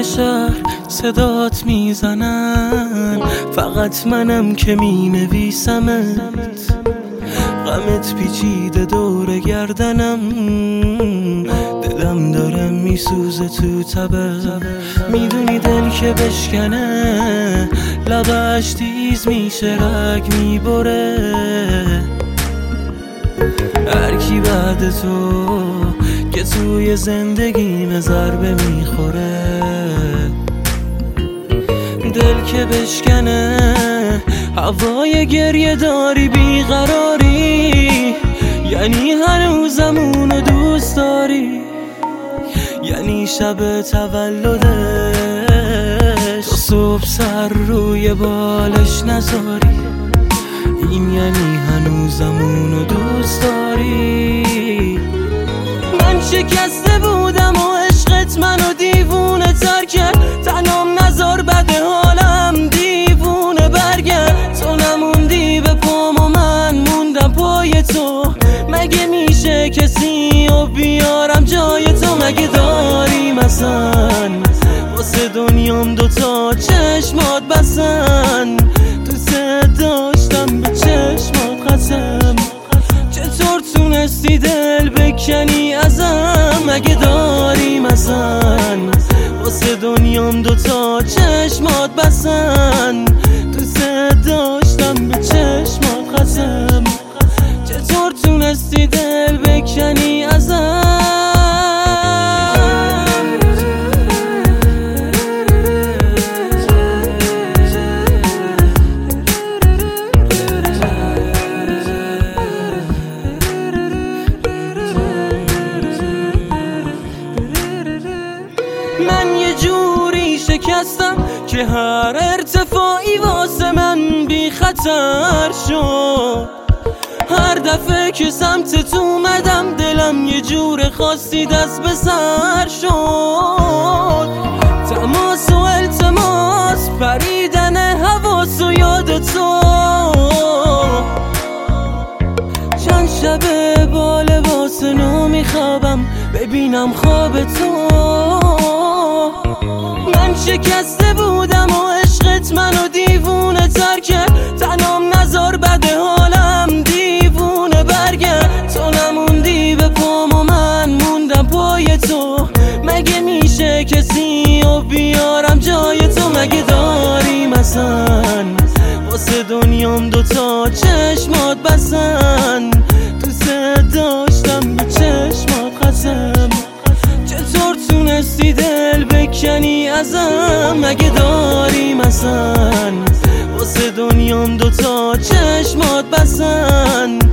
شهر صدات میزنن، فقط منم که مینویسمت. غمت پیچیده دور گردنم، دلم داره میسوزه تو تبه. میدونی دل که بشکنه لبش تیز میشه، رگ میبره. هرکی بعد تو که توی زندگیم ضربه میخوره. دل که بشکنه هوای گریه داری، بیقراری. یعنی هنوزم اونو دوست داری، یعنی شب تولدش تا صبح سر روی بالش نذاری. این یعنی هنوزم اونو دوست داری. من شکسته بودم و عشقت منو دیوونه تر کرد. تنام نذار بد حالم دیوونه برگرد. تو نموندی به پام و من موندم پای تو. مگه میشه کسی و بیارم جای تو؟ مگه داریم اصلا واسه دنیام دوتا چشمات بسن؟ دوست داشتم به چشمات قسم. چطور تونستی دل بکنی ازم؟ مگه داریم اصلا واسه دنیام دوتا چشمات بسن؟ دوست داشتم به چشمات قسم. چطور تونستی دل بکنی ازم؟ من یه جوری شکستم که هر ارتفاعی واسه من بی خطر شد. هر دفعه که سمت تو اومدم دلم یه جور خاصی دست به سر شد. تماس و التماس، پریدن حواس و یاد تو. چند شبه با لباس نو میخوابم ببینم خواب تو. من شکسته بودم و عشقت منو دیوونه تر کرد. تنام نذار بد حالم دیوونه برگرد. تو نموندی به پام و من موندم پای تو. مگه میشه کسی و بیارم جای تو؟ مگه داریم اصلا واسه دنیام دوتا چشمات بسن؟ دوست داشتم به چشمات قسم. چطور تونستی دل بکنی ازم؟ مگه داریم اصلا واسه دنیام دوتا چشمات بسن؟